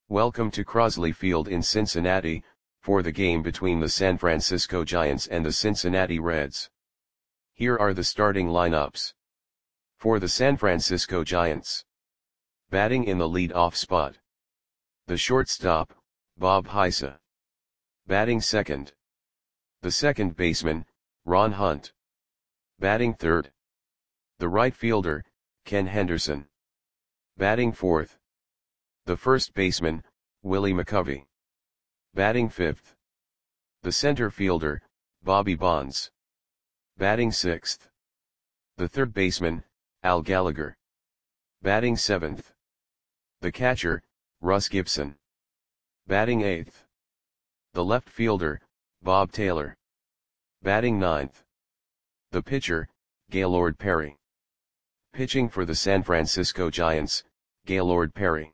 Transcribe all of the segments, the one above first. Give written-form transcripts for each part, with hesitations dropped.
Welcome to Crosley Field in Cincinnati, for the game between the San Francisco Giants and the Cincinnati Reds. Here are the starting lineups. For the San Francisco Giants. Batting in the lead-off spot. The shortstop, Bob Heise. Batting second. The second baseman, Ron Hunt. Batting third. The right fielder, Ken Henderson. Batting fourth. The first baseman, Willie McCovey. Batting fifth. The center fielder, Bobby Bonds. Batting sixth. The third baseman, Al Gallagher. Batting seventh. The catcher, Russ Gibson. Batting eighth. The left fielder, Bob Taylor. Batting ninth. The pitcher, Gaylord Perry. Pitching for the San Francisco Giants, Gaylord Perry.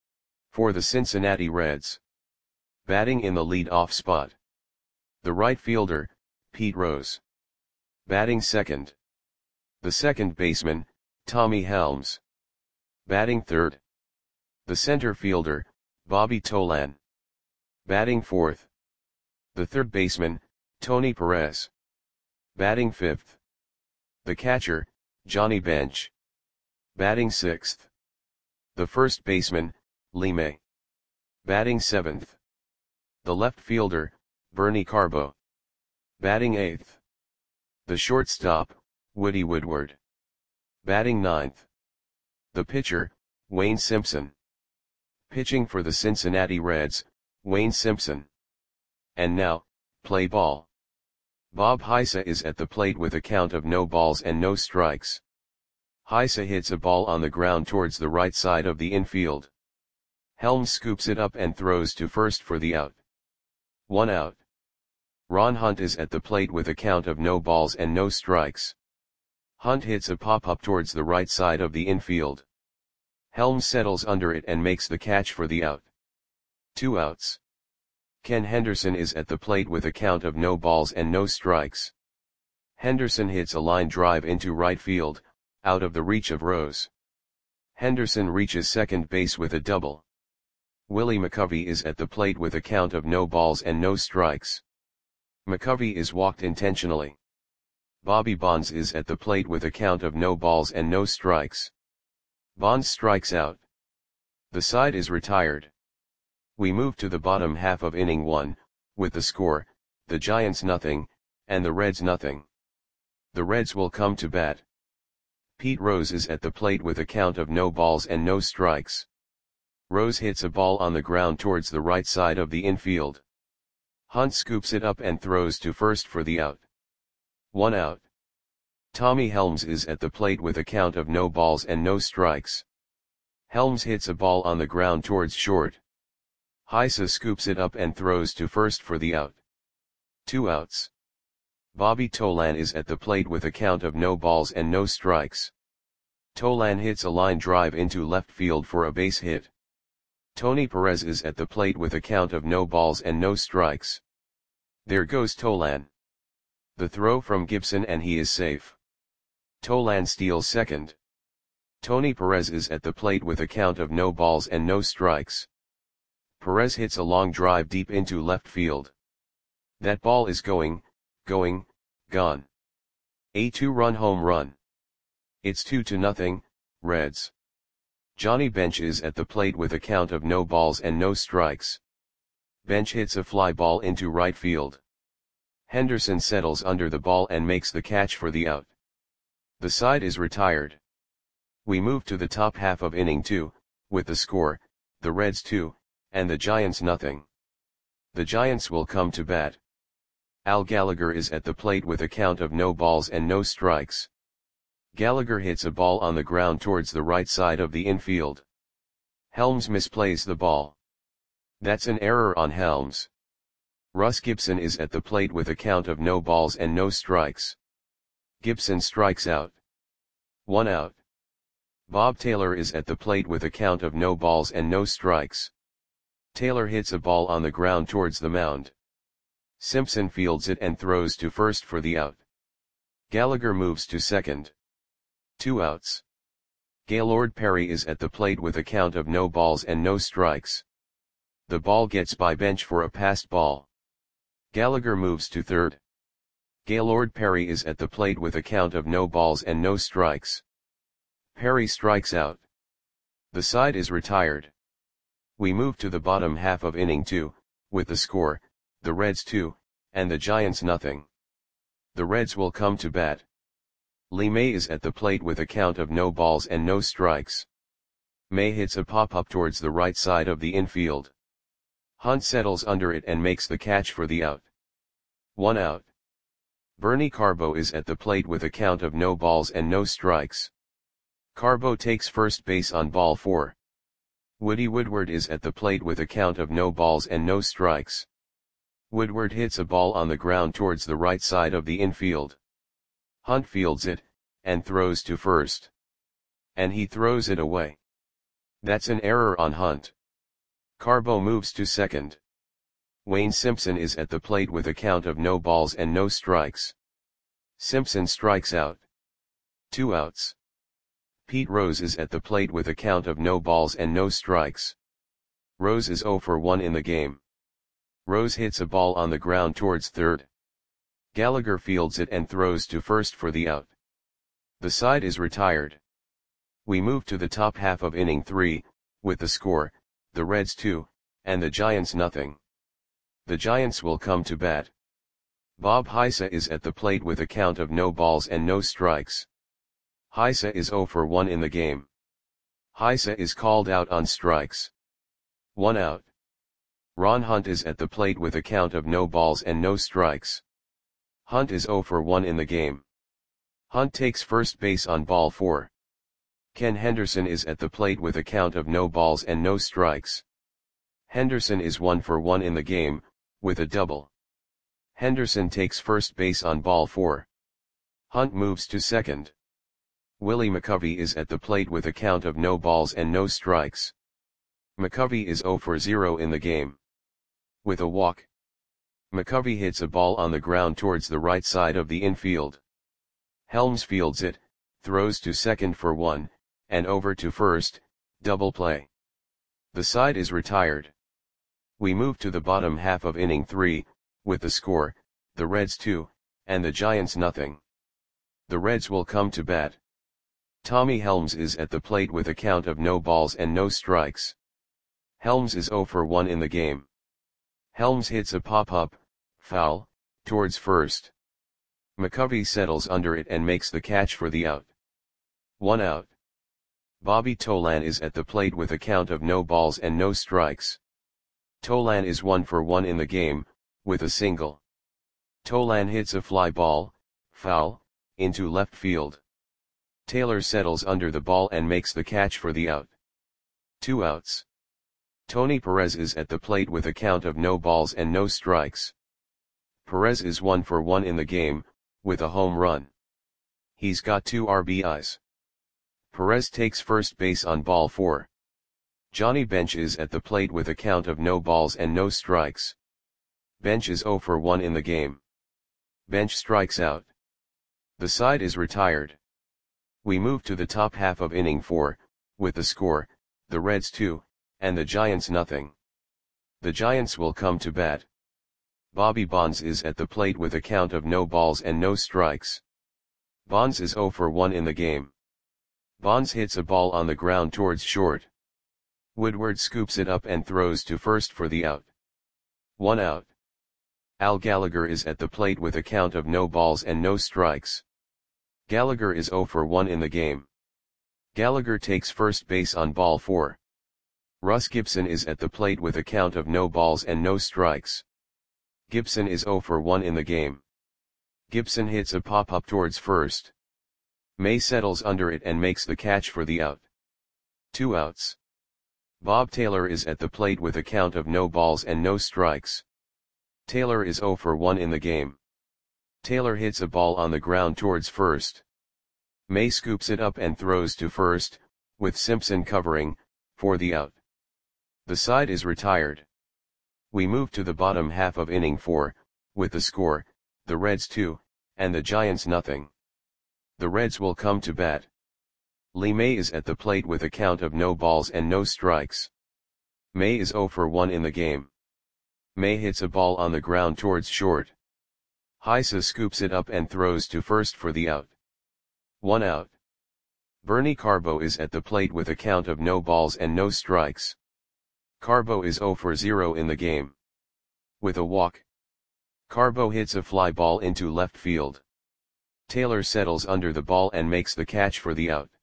For the Cincinnati Reds. Batting in the lead-off spot. The right fielder, Pete Rose. Batting second. The second baseman, Tommy Helms. Batting third. The center fielder, Bobby Tolan. Batting fourth. The third baseman, Tony Perez. Batting fifth. The catcher, Johnny Bench. Batting sixth. The first baseman, Lee May. Batting seventh. The left fielder, Bernie Carbo. Batting eighth. The shortstop, Woody Woodward. Batting ninth. The pitcher, Wayne Simpson. Pitching for the Cincinnati Reds, Wayne Simpson. And now, play ball. Bob Heise is at the plate with a count of no balls and no strikes. Heise hits a ball on the ground towards the right side of the infield. Helms scoops it up and throws to first for the out. 1 out. Ron Hunt is at the plate with a count of no balls and no strikes. Hunt hits a pop-up towards the right side of the infield. Helms settles under it and makes the catch for the out. 2 outs. Ken Henderson is at the plate with a count of no balls and no strikes. Henderson hits a line drive into right field, out of the reach of Rose. Henderson reaches second base with a double. Willie McCovey is at the plate with a count of no balls and no strikes. McCovey is walked intentionally. Bobby Bonds is at the plate with a count of no balls and no strikes. Bonds strikes out. The side is retired. We move to the bottom half of inning 1, with the score, the Giants nothing, and the Reds nothing. The Reds will come to bat. Pete Rose is at the plate with a count of no balls and no strikes. Rose hits a ball on the ground towards the right side of the infield. Hunt scoops it up and throws to first for the out. 1 out. Tommy Helms is at the plate with a count of no balls and no strikes. Helms hits a ball on the ground towards short. Heise scoops it up and throws to first for the out. 2 outs. Bobby Tolan is at the plate with a count of no balls and no strikes. Tolan hits a line drive into left field for a base hit. Tony Perez is at the plate with a count of no balls and no strikes. There goes Tolan. The throw from Gibson and he is safe. Tolan steals second. Tony Perez is at the plate with a count of no balls and no strikes. Perez hits a long drive deep into left field. That ball is gone. A 2-run home run. It's 2-0, Reds. Johnny Bench is at the plate with a count of no balls and no strikes. Bench hits a fly ball into right field. Henderson settles under the ball and makes the catch for the out. The side is retired. We move to the top half of inning 2, with the score, the Reds 2, and the Giants nothing. The Giants will come to bat. Al Gallagher is at the plate with a count of no balls and no strikes. Gallagher hits a ball on the ground towards the right side of the infield. Helms misplays the ball. That's an error on Helms. Russ Gibson is at the plate with a count of no balls and no strikes. Gibson strikes out. 1 out. Bob Taylor is at the plate with a count of no balls and no strikes. Taylor hits a ball on the ground towards the mound. Simpson fields it and throws to first for the out. Gallagher moves to second. 2 outs. Gaylord Perry is at the plate with a count of no balls and no strikes. The ball gets by Bench for a passed ball. Gallagher moves to third. Gaylord Perry is at the plate with a count of no balls and no strikes. Perry strikes out. The side is retired. We move to the bottom half of inning 2, with the score, the Reds 2, and the Giants nothing. The Reds will come to bat. Lee May is at the plate with a count of no balls and no strikes. May hits a pop-up towards the right side of the infield. Hunt settles under it and makes the catch for the out. 1 out. Bernie Carbo is at the plate with a count of no balls and no strikes. Carbo takes first base on ball 4. Woody Woodward is at the plate with a count of no balls and no strikes. Woodward hits a ball on the ground towards the right side of the infield. Hunt fields it, and throws to first. And he throws it away. That's an error on Hunt. Carbo moves to second. Wayne Simpson is at the plate with a count of no balls and no strikes. Simpson strikes out. 2 outs. Pete Rose is at the plate with a count of no balls and no strikes. Rose is 0 for 1 in the game. Rose hits a ball on the ground towards third. Gallagher fields it and throws to first for the out. The side is retired. We move to the top half of inning 3, with the score, the Reds 2, and the Giants nothing. The Giants will come to bat. Bob Heisa is at the plate with a count of no balls and no strikes. Heisa is 0 for 1 in the game. Heisa is called out on strikes. 1 out. Ron Hunt is at the plate with a count of no balls and no strikes. Hunt is 0 for 1 in the game. Hunt takes first base on ball 4. Ken Henderson is at the plate with a count of no balls and no strikes. Henderson is 1 for 1 in the game, with a double. Henderson takes first base on ball 4. Hunt moves to second. Willie McCovey is at the plate with a count of no balls and no strikes. McCovey is 0 for 0 in the game. With a walk. McCovey hits a ball on the ground towards the right side of the infield. Helms fields it, throws to second for 1, and over to first, double play. The side is retired. We move to the bottom half of inning 3, with the score, the Reds 2, and the Giants nothing. The Reds will come to bat. Tommy Helms is at the plate with a count of no balls and no strikes. Helms is 0 for 1 in the game. Helms hits a pop-up, foul, towards first. McCovey settles under it and makes the catch for the out. 1 out. Bobby Tolan is at the plate with a count of no balls and no strikes. Tolan is 1 for 1 in the game, with a single. Tolan hits a fly ball, foul, into left field. Taylor settles under the ball and makes the catch for the out. 2 outs. Tony Perez is at the plate with a count of no balls and no strikes. Perez is 1 for 1 in the game, with a home run. He's got 2 RBIs. Perez takes first base on ball 4. Johnny Bench is at the plate with a count of no balls and no strikes. Bench is 0 for 1 in the game. Bench strikes out. The side is retired. We move to the top half of inning 4, with the score, the Reds 2, and the Giants nothing. The Giants will come to bat. Bobby Bonds is at the plate with a count of no balls and no strikes. Bonds is 0 for 1 in the game. Bonds hits a ball on the ground towards short. Woodward scoops it up and throws to first for the out. 1 out. Al Gallagher is at the plate with a count of no balls and no strikes. Gallagher is 0 for 1 in the game. Gallagher takes first base on ball 4. Russ Gibson is at the plate with a count of no balls and no strikes. Gibson is 0 for 1 in the game. Gibson hits a pop-up towards first. May settles under it and makes the catch for the out. 2 outs. Bob Taylor is at the plate with a count of no balls and no strikes. Taylor is 0 for 1 in the game. Taylor hits a ball on the ground towards first. May scoops it up and throws to first, with Simpson covering, for the out. The side is retired. We move to the bottom half of inning 4, with the score, the Reds 2, and the Giants nothing. The Reds will come to bat. Lee May is at the plate with a count of no balls and no strikes. May is 0 for 1 in the game. May hits a ball on the ground towards short. Heise scoops it up and throws to first for the out. 1 out. Bernie Carbo is at the plate with a count of no balls and no strikes. Carbo is 0 for 0 in the game. With a walk, Carbo hits a fly ball into left field. Taylor settles under the ball and makes the catch for the out.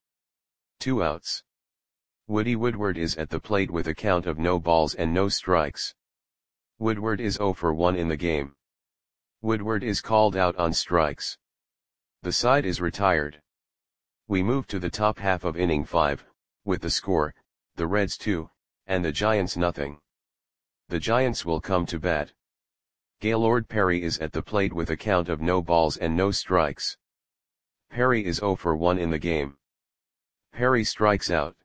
2 outs. Woody Woodward is at the plate with a count of no balls and no strikes. Woodward is 0 for 1 in the game. Woodward is called out on strikes. The side is retired. We move to the top half of inning 5, with the score, the Reds 2, and the Giants nothing. The Giants will come to bat. Gaylord Perry is at the plate with a count of no balls and no strikes. Perry is 0 for 1 in the game. Perry strikes out.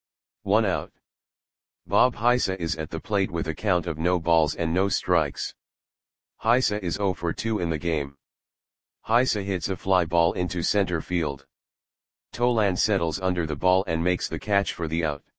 1 out. Bob Heise is at the plate with a count of no balls and no strikes. Heise is 0 for 2 in the game. Heise hits a fly ball into center field. Tolan settles under the ball and makes the catch for the out.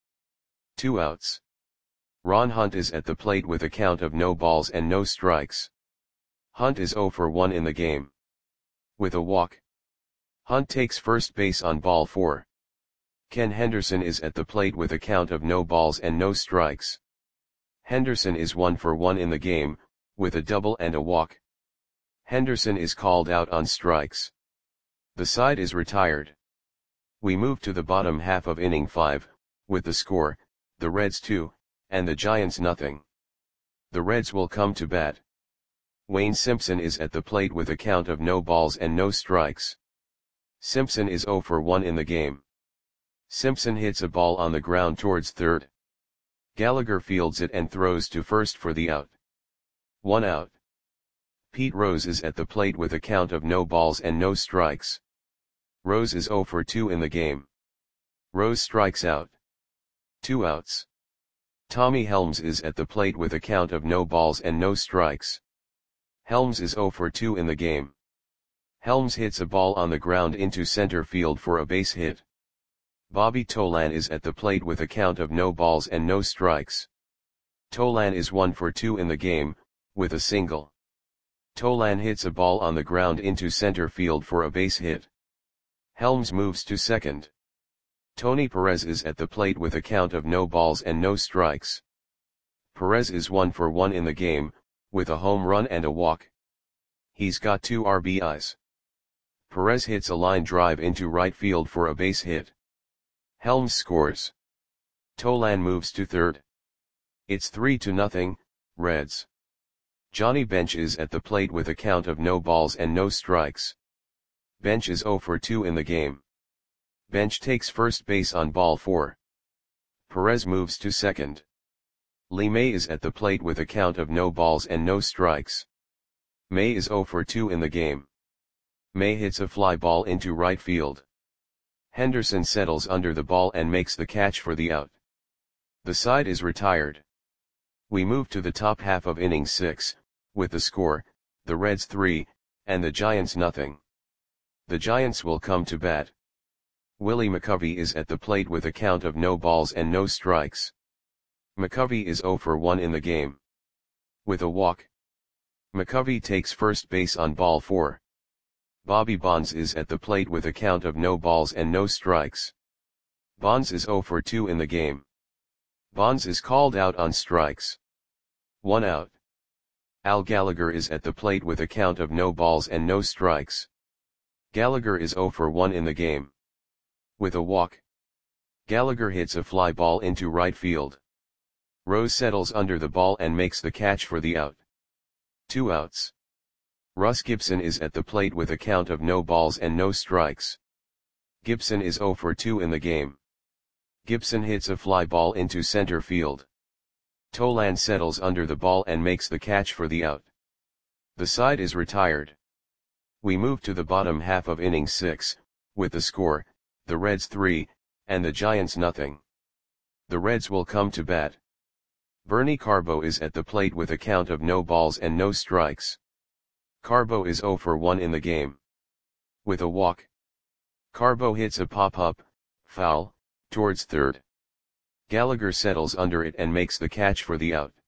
2 outs. Ron Hunt is at the plate with a count of no balls and no strikes. Hunt is 0 for 1 in the game. With a walk, Hunt takes first base on ball 4. Ken Henderson is at the plate with a count of no balls and no strikes. Henderson is 1 for 1 in the game, with a double and a walk. Henderson is called out on strikes. The side is retired. We move to the bottom half of inning 5, with the score, the Reds 2, and the Giants nothing. The Reds will come to bat. Wayne Simpson is at the plate with a count of no balls and no strikes. Simpson is 0 for 1 in the game. Simpson hits a ball on the ground towards third. Gallagher fields it and throws to first for the out. 1 out. Pete Rose is at the plate with a count of no balls and no strikes. Rose is 0 for 2 in the game. Rose strikes out. 2 outs. Tommy Helms is at the plate with a count of no balls and no strikes. Helms is 0 for 2 in the game. Helms hits a ball on the ground into center field for a base hit. Bobby Tolan is at the plate with a count of no balls and no strikes. Tolan is 1 for 2 in the game, with a single. Tolan hits a ball on the ground into center field for a base hit. Helms moves to second. Tony Perez is at the plate with a count of no balls and no strikes. Perez is 1 for 1 in the game, with a home run and a walk. He's got 2 RBIs. Perez hits a line drive into right field for a base hit. Helms scores. Tolan moves to third. It's 3-0, Reds. Johnny Bench is at the plate with a count of no balls and no strikes. Bench is 0 for 2 in the game. Bench takes first base on ball 4. Perez moves to second. Lee May is at the plate with a count of no balls and no strikes. May is 0 for 2 in the game. May hits a fly ball into right field. Henderson settles under the ball and makes the catch for the out. The side is retired. We move to the top half of inning 6, with the score, the Reds 3, and the Giants nothing. The Giants will come to bat. Willie McCovey is at the plate with a count of no balls and no strikes. McCovey is 0 for 1 in the game. With a walk, McCovey takes first base on ball 4. Bobby Bonds is at the plate with a count of no balls and no strikes. Bonds is 0 for 2 in the game. Bonds is called out on strikes. 1 out. Al Gallagher is at the plate with a count of no balls and no strikes. Gallagher is 0 for 1 in the game. With a walk, Gallagher hits a fly ball into right field. Rose settles under the ball and makes the catch for the out. 2 outs. Russ Gibson is at the plate with a count of no balls and no strikes. Gibson is 0 for 2 in the game. Gibson hits a fly ball into center field. Tolan settles under the ball and makes the catch for the out. The side is retired. We move to the bottom half of inning 6, with the score, the Reds 3, and the Giants nothing. The Reds will come to bat. Bernie Carbo is at the plate with a count of no balls and no strikes. Carbo is 0 for 1 in the game. With a walk, Carbo hits a pop-up, foul, towards third. Gallagher settles under it and makes the catch for the out.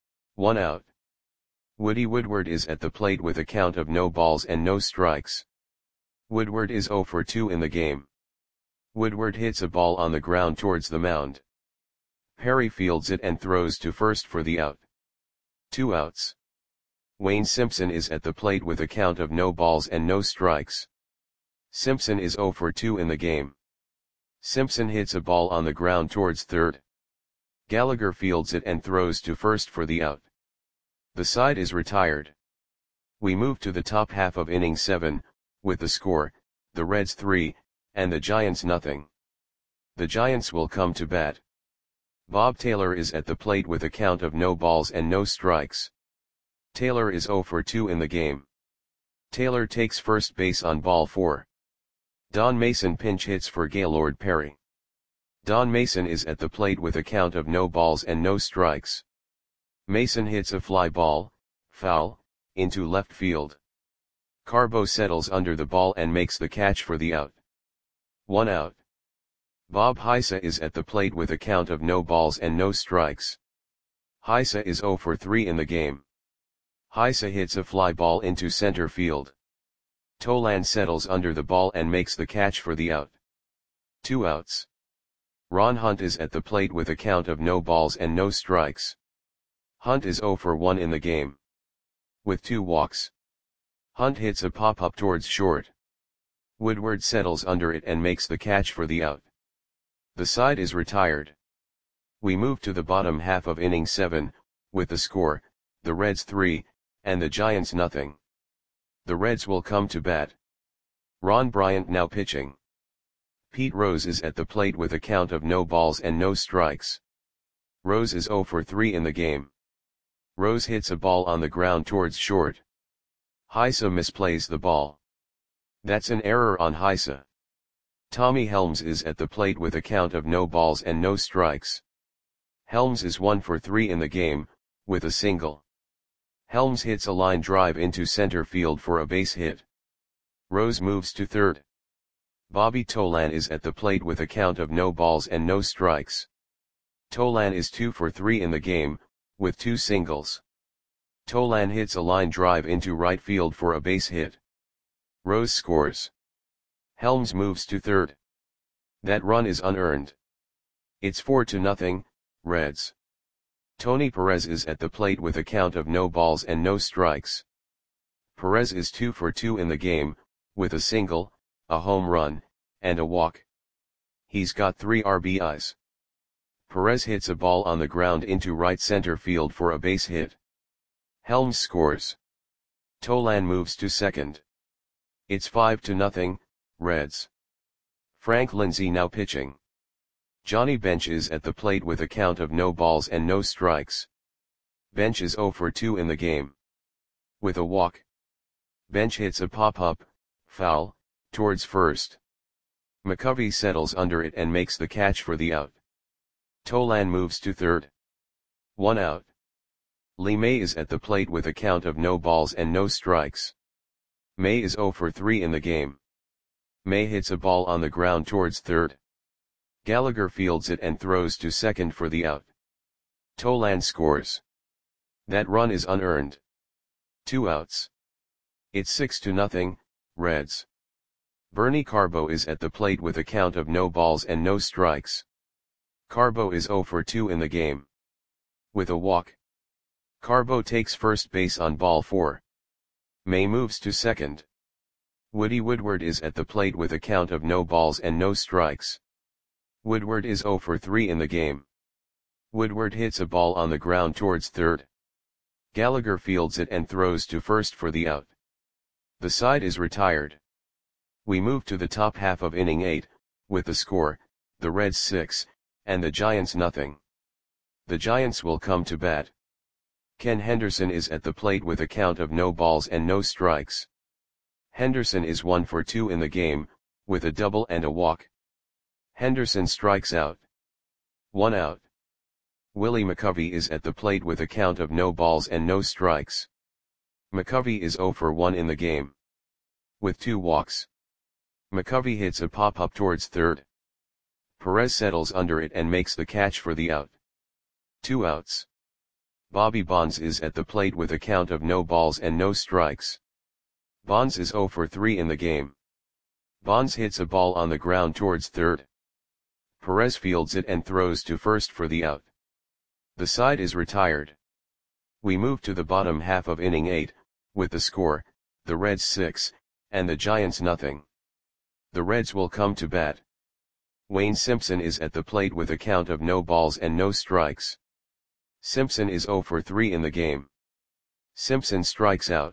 1 out. Woody Woodward is at the plate with a count of no balls and no strikes. Woodward is 0 for 2 in the game. Woodward hits a ball on the ground towards the mound. Perry fields it and throws to first for the out. 2 outs. Wayne Simpson is at the plate with a count of no balls and no strikes. Simpson is 0 for 2 in the game. Simpson hits a ball on the ground towards third. Gallagher fields it and throws to first for the out. The side is retired. We move to the top half of inning 7, with the score, the Reds 3, and the Giants nothing. The Giants will come to bat. Bob Taylor is at the plate with a count of no balls and no strikes. Taylor is 0 for 2 in the game. Taylor takes first base on ball 4. Don Mason pinch hits for Gaylord Perry. Don Mason is at the plate with a count of no balls and no strikes. Mason hits a fly ball, foul, into left field. Carbo settles under the ball and makes the catch for the out. 1 out. Bob Heisa is at the plate with a count of no balls and no strikes. Heisa is 0 for 3 in the game. Heisa hits a fly ball into center field. Tolan settles under the ball and makes the catch for the out. 2 outs. Ron Hunt is at the plate with a count of no balls and no strikes. Hunt is 0 for 1 in the game. With 2 walks. Hunt hits a pop-up towards short. Woodward settles under it and makes the catch for the out. The side is retired. We move to the bottom half of inning 7, with the score, the Reds 3, and the Giants nothing. The Reds will come to bat. Ron Bryant now pitching. Pete Rose is at the plate with a count of no balls and no strikes. Rose is 0 for 3 in the game. Rose hits a ball on the ground towards short. Heisa misplays the ball. That's an error on Heisa. Tommy Helms is at the plate with a count of no balls and no strikes. Helms is 1 for 3 in the game, with a single. Helms hits a line drive into center field for a base hit. Rose moves to third. Bobby Tolan is at the plate with a count of no balls and no strikes. Tolan is 2 for 3 in the game, with 2 singles. Tolan hits a line drive into right field for a base hit. Rose scores. Helms moves to third. That run is unearned. It's 4-0, Reds. Tony Perez is at the plate with a count of no balls and no strikes. Perez is 2 for 2 in the game, with a single, a home run, and a walk. He's got 3 RBIs. Perez hits a ball on the ground into right center field for a base hit. Helms scores. Tolan moves to second. It's 5-0, Reds. Frank Lindsay now pitching. Johnny Bench is at the plate with a count of no balls and no strikes. Bench is 0 for 2 in the game. With a walk. Bench hits a pop-up, foul, towards first. McCovey settles under it and makes the catch for the out. Tolan moves to third. 1 out. Lee May is at the plate with a count of no balls and no strikes. May is 0 for 3 in the game. May hits a ball on the ground towards third. Gallagher fields it and throws to second for the out. Tolan scores. That run is unearned. 2 outs. It's 6-0, Reds. Bernie Carbo is at the plate with a count of no balls and no strikes. Carbo is 0 for 2 in the game. With a walk. Carbo takes first base on ball 4. May moves to second. Woody Woodward is at the plate with a count of no balls and no strikes. Woodward is 0 for 3 in the game. Woodward hits a ball on the ground towards third. Gallagher fields it and throws to first for the out. The side is retired. We move to the top half of inning 8, with the score, the Reds 6, and the Giants nothing. The Giants will come to bat. Ken Henderson is at the plate with a count of no balls and no strikes. Henderson is 1 for 2 in the game, with a double and a walk. Henderson strikes out. 1 out. Willie McCovey is at the plate with a count of no balls and no strikes. McCovey is 0 for 1 in the game. With 2 walks. McCovey hits a pop-up towards third. Perez settles under it and makes the catch for the out. 2 outs. Bobby Bonds is at the plate with a count of no balls and no strikes. Bonds is 0 for 3 in the game. Bonds hits a ball on the ground towards third. Perez fields it and throws to first for the out. The side is retired. We move to the bottom half of inning 8, with the score, the Reds 6, and the Giants nothing. The Reds will come to bat. Wayne Simpson is at the plate with a count of no balls and no strikes. Simpson is 0 for 3 in the game. Simpson strikes out.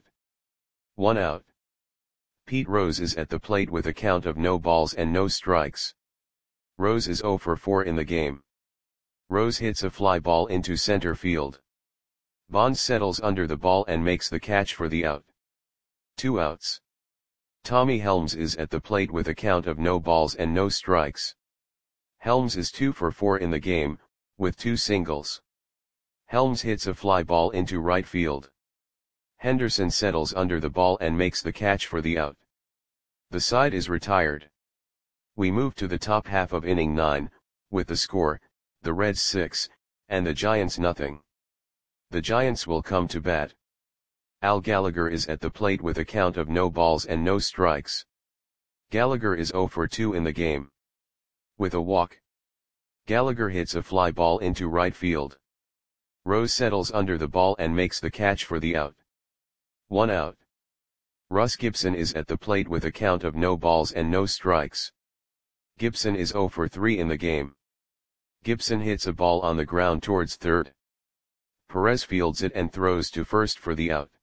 1 out. Pete Rose is at the plate with a count of no balls and no strikes. Rose is 0 for 4 in the game. Rose hits a fly ball into center field. Bonds settles under the ball and makes the catch for the out. 2 outs. Tommy Helms is at the plate with a count of no balls and no strikes. Helms is 2 for 4 in the game, with 2 singles. Helms hits a fly ball into right field. Henderson settles under the ball and makes the catch for the out. The side is retired. We move to the top half of inning 9, with the score, the Reds 6, and the Giants nothing. The Giants will come to bat. Al Gallagher is at the plate with a count of no balls and no strikes. Gallagher is 0 for 2 in the game. With a walk. Gallagher hits a fly ball into right field. Rose settles under the ball and makes the catch for the out. 1 out. Russ Gibson is at the plate with a count of no balls and no strikes. Gibson is 0 for 3 in the game. Gibson hits a ball on the ground towards third. Perez fields it and throws to first for the out.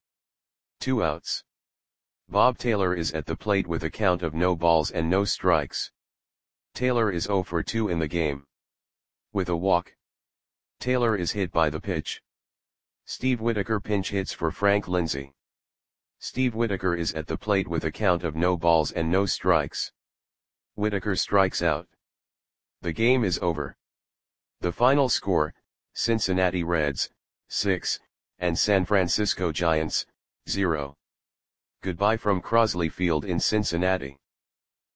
2 outs. Bob Taylor is at the plate with a count of no balls and no strikes. Taylor is 0 for 2 in the game. With a walk. Taylor is hit by the pitch. Steve Whitaker pinch hits for Frank Lindsay. Steve Whitaker is at the plate with a count of no balls and no strikes. Whitaker strikes out. The game is over. The final score, Cincinnati Reds, 6, and San Francisco Giants, 0. Goodbye from Crosley Field in Cincinnati.